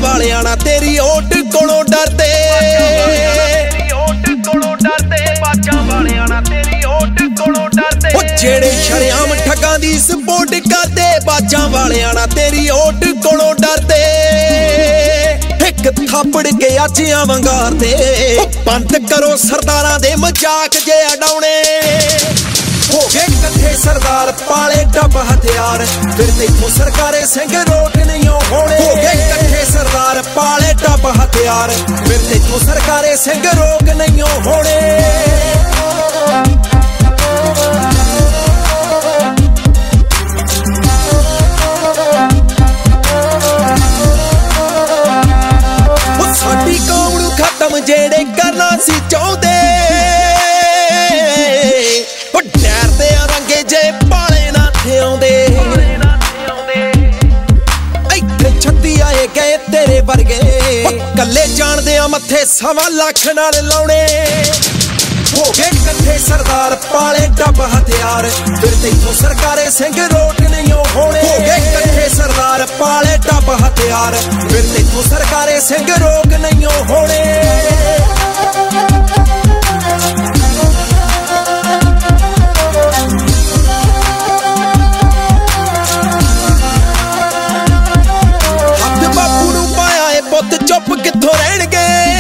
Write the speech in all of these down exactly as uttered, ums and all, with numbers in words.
ਵਾਲਿਆਂ ਨਾ ਤੇਰੀ ਓਟ ਕੋਲੋਂ ਡਰਦੇ ਉਹ ਜਿਹੜੇ ਸ਼ਰਿਆਮ ਠੱਗਾਂ ਦੀ ਸਪੋਰਟ ਕਰਦੇ ਬਾਜਾਂ ਵਾਲਿਆਂ ਨਾ ਤੇਰੀ ਓਟ ਕੋਲੋਂ ਡਰਦੇ ਇੱਕ ਥਾਪੜ ਕੇ ਅੱਜਿਆਂ ਵੰਗਾਰਦੇ ਬੰਦ ਕਰੋ ਸਰਦਾਰਾਂ ਦੇ ਮਜ਼ਾਕ ਜੇ ਅਡਾਉਣੇ ਹੋ ਗਏ ਕੱਠੇ ਸਰਦਾਰ ਪਾਲੇ ਡੱਬ ਹਥਿਆਰ ਫਿਰ ਤੈਥੋਂ ਸਰਕਾਰੇ ਸਿੰਘ ਰੋਕ ਨਹੀਂ ਹੋਣੇ ਹੋ ਗਏ ਕੱਠੇ ਸਰਦਾਰ ਪਾਲੇ ਡੱਬ ਹਥਿਆਰ ਫਿਰ ਤੈਥੋਂ ਸਰਕਾਰੇ ਸਿੰਘ ਰੋਕ ਨਹੀਂ ਹੋਣੇ ਸਾਡੀ ਕੌਮ ਨੂੰ ਖਤਮ ਜਿਹੜੇ ਕਰਨਾ ਸੀ ਚਾਹੁੰਦੇ ਉਹ ਡਰਦੇ ਆ ਰੰਗੇ ਜੇ ਪਾਲੇ ਨਾ ਥਿਆਉਂਦੇ ਇੱਥੇ ਛੱਤੀ ਆਏ ਗਏ ਤੇਰੇ ਵਰਗੇ ਕੱਲੇ ਜਾਣਦੇ ਆ ਮੱਥੇ ਸਵਾ ਲੱਖ ਨਾਲ ਲਾਉਣੇ ਹੋ ਗਏ ਕੱਠੇ ਸਰਦਾਰ ਪਾਲੇ ਡੱਬ ਹਥਿਆਰ ਫਿਰ ਤੈਥੋਂ ਸਰਕਾਰੇ ਸਿੰਘ ਰੋਕ ਨਹੀਂ ਹੋਣੇ ਹੋ ਗਏ ਕੱਠੇ ਸਰਦਾਰ ਪਾਲੇ ਡੱਬ ਹਥਿਆਰ ਫਿਰ ਤੈਥੋਂ ਸਰਕਾਰੇ ਸਿੰਘ ਰੋਕ ਨਹੀਂ ਹੋਣੇ ਹੱਥ ਬਾਪੂ ਨੂੰ ਪਾਇਆ ਏ ਪੁੱਤ ਚੁੱਪ ਕਿੱਥੋਂ ਰਹਿਣਗੇ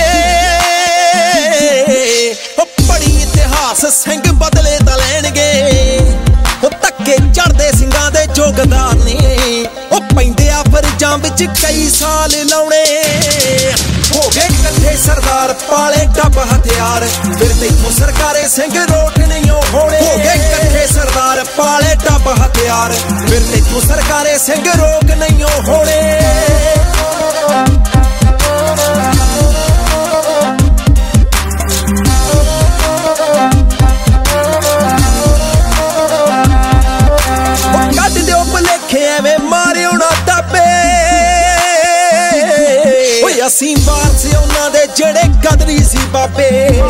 ਸਿੰਘ ਬਦਲੇ ਤਾਂ ਲੈਣਗੇ ਉਹ ਧੱਕੇ ਚੜਦੇ ਸਿੰਘਾਂ ਦੇ ਜੋਗਦਾਰ ਨੇ ਉਹ ਪੈਂਦੇ ਆ ਫਰਜ਼ਾਂ ਵਿੱਚ ਕਈ ਸਾਲ ਲਾਉਣੇ ਹੋ ਗਏ ਕੱਠੇ ਸਰਦਾਰ ਪਾਲੇ ਡੱਬ ਹਥਿਆਰ ਫਿਰ ਤੈਥੋਂ ਸਰਕਾਰੇ ਸਿੰਘ ਰੋਕ ਨਹੀਂ ਹੋਣੇ ਹੋ ਗਏ ਕੱਠੇ ਸਰਦਾਰ ਪਾਲੇ ਡੱਬ ਹਥਿਆਰ ਫਿਰ ਤੈਥੋਂ ਸਰਕਾਰੇ ਸਿੰਘ ਰੋਕ ਨਹੀਂ ਹੋਣੇ ਐਵੇਂ ਮਾਰਿਓ ਨਾ ਦਾਬੇ ਓਏ ਅਸੀਂ ਵਾਰਸ ਉਹਨਾਂ ਦੇ ਜਿਹੜੇ ਕਦਰੀ ਸੀ ਬਾਬੇ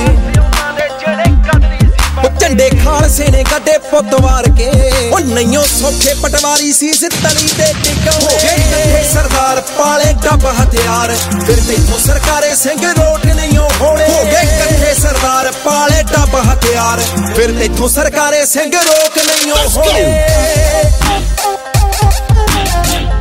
ਉਹ ਝੰਡੇ ਖਾਲਸੇ ਨੇ ਗੱਡੇ ਪੁੱਤ ਵਾਰ ਕੇ ਉਹ ਨਹੀਂਓ ਸੌਖੇ ਪਟਵਾਰੀ ਸੀ ਤਲੀ ਤੇ ਟਿਕਾਉਣੇ ਹੋ ਗਏ ਕੱਠੇ ਸਰਦਾਰ ਪਾਲੇ ਡੱਬ ਹਥਿਆਰ ਫਿਰ ਤੈਥੋਂ ਸਰਕਾਰੇ ਸਿੰਘ ਰੋਕ ਨਹੀਂ ਹੋਣੇ ਹੋ ਗਏ ਕੱਠੇ ਸਰਦਾਰ ਪਾਲੇ ਡੱਬ ਹਥਿਆਰ ਫਿਰ ਤੈਥੋਂ ਸਰਕਾਰੇ ਸਿੰਘ ਰੋਕ ਨਹੀਂ ਹੋਣੇ